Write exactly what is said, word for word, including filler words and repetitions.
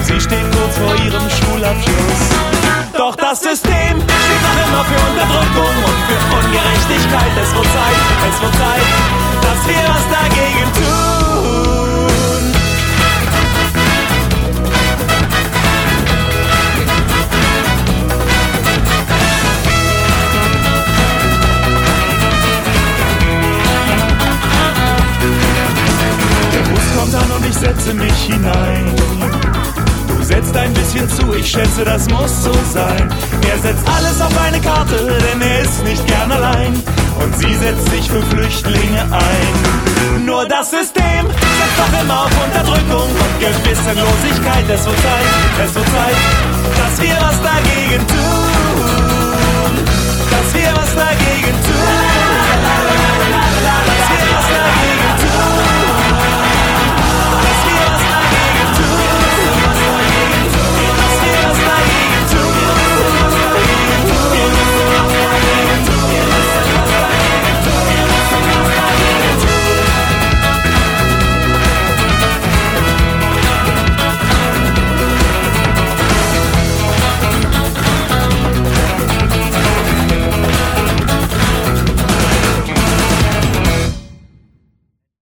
Sie steht kurz vor ihrem Schulabschluss. Doch das System steht noch immer für Unterdrückung und für Ungerechtigkeit. Es wird Zeit, es wird Zeit, dass wir was dagegen tun. Der Bus kommt an und ich setze mich hinein. Du setzt ein bisschen zu, ich schätze, das muss so sein. Er setzt alles auf eine Karte, denn er ist nicht gern allein. Und sie setzt sich für Flüchtlinge ein. Nur das System setzt doch immer auf Unterdrückung und Gewissenlosigkeit. Es wird Zeit, es wird Zeit, dass wir was dagegen tun. Dass wir was dagegen